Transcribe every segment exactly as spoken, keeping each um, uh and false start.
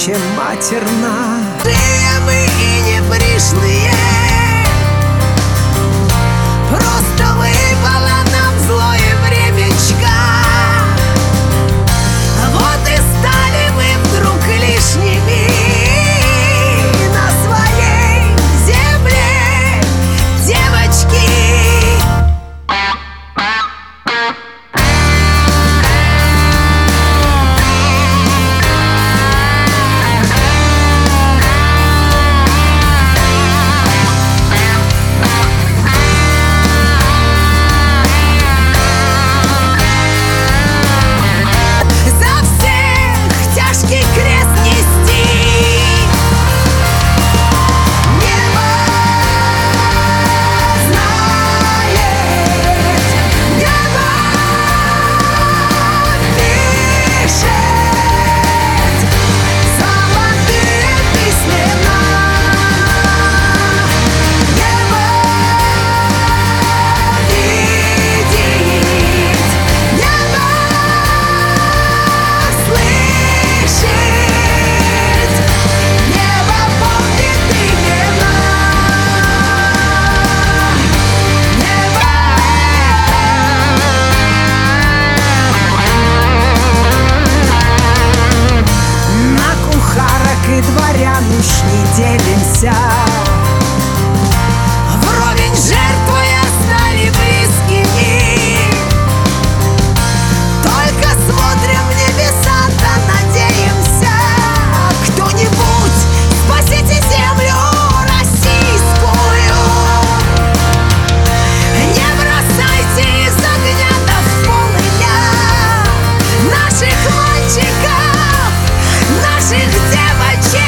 чем матерна. Мы и не пришлые, просто выпало нам злое времечко. Вот и стали мы вдруг лишними на своей земле, девочки. Дворян уж не делимся, вровень жертвуя стали близкими. Только смотрим в небеса, да надеемся, кто-нибудь спасите землю российскую. Не бросайте из огня до полыня наших мальчиков, наших девочек.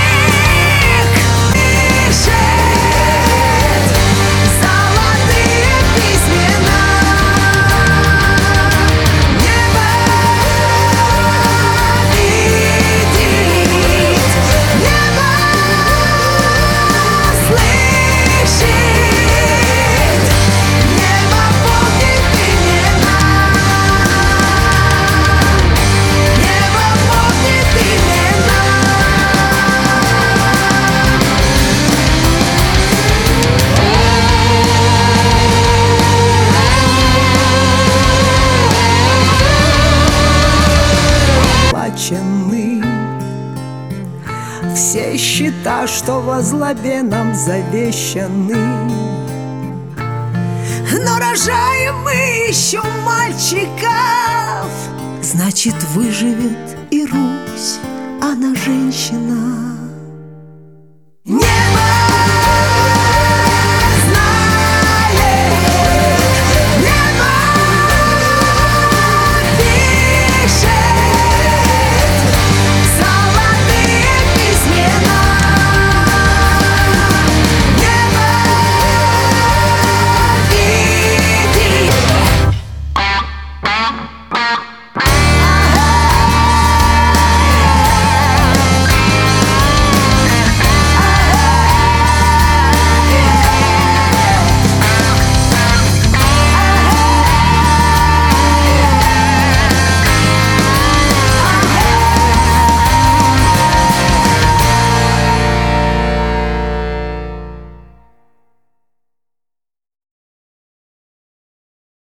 мы все счета, что во злобе нам завещаны. Но рожаем мы еще мальчиков, значит, выживет и Русь, она женщина. Небо!